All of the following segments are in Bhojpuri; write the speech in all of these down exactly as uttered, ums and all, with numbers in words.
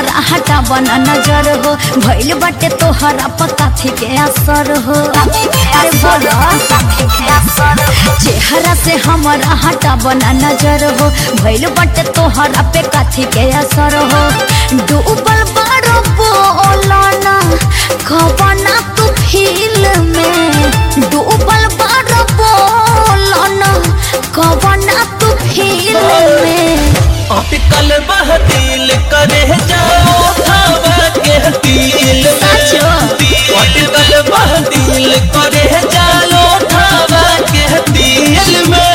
हमारा हटा बना नजर हो भइल बाटे तोहरा पता थी के असर हो। अरे बोलो चेहरा से हमारा हटा बना नजर हो भइल बाटे तोहरा पे काथी के असर हो। डूबल बारो बोलना कबना तू फील में डूबल बारो बोलना कबना तू फील में। अटकल बह दिल करे जाओ थावा के दिल में अटकल बह दिल करे जाओ थावा के दिल में।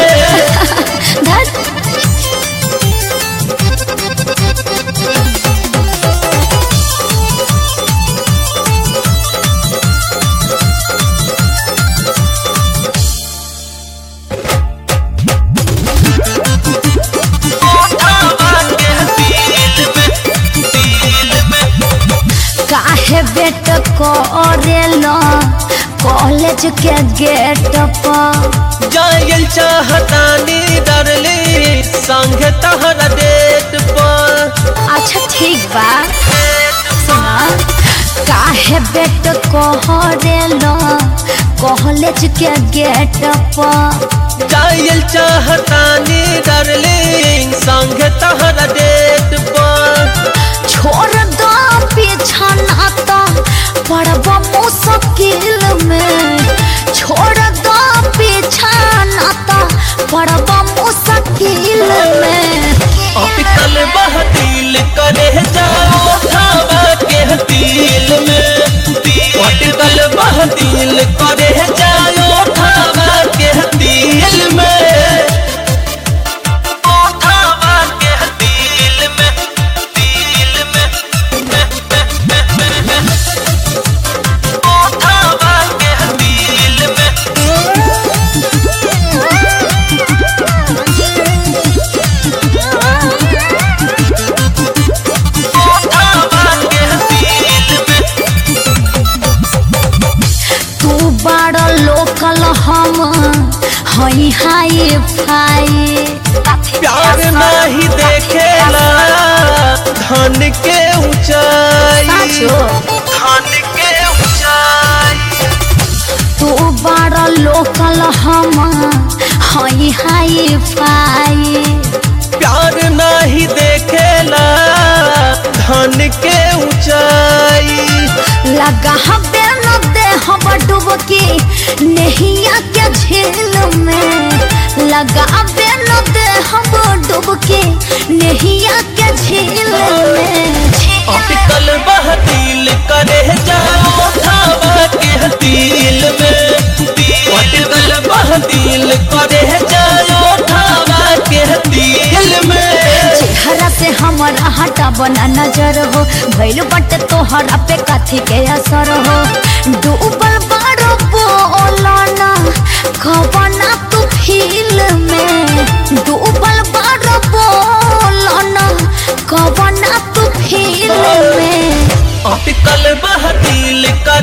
काहे बेट करेला कॉलेज के गेट पर जायल चाहतानी डरली संग तहरा डेट पर। अच्छा ठीक बा सुना काहे बेट करेला कॉलेज के गेट पर जायल चाहतानी डरली संग तहरा डेट पर। छोड़ दो पीछा नाता पड़ब मुश्किल में छोड़ दो पीछा नाता पड़ब मुश्किल में। अटकल बह दिल करे जाओ थावा के दिल में अटकल बह दिल करे जाओ थावा के दिल में। लोकल हम हई हाई फाई प्यार नहीं देखेला धन के ऊंचाई धन के ऊंचाई। तू बड़ा लोकल हम हई हाई फाई प्यार नहीं देखेला धन के ऊंचाई। लगा हबे न दे हम डुबकी नहिया के झील में लगा हबे न दे हम डुबकी नहिया के झील में। अटकल बह दिल करे जाओ थावा के दिल में अटकल बह दिल करे जाओ थावा के दिल में। चेहरा से हमारा हटा बना नजर हो भइल बाटे तोहरा पे काथी के असर हो। डूबल बारो बोलना कबना तू फील में डूबल बारो बोलना कबना तू फील में। अटकल बह दिल करे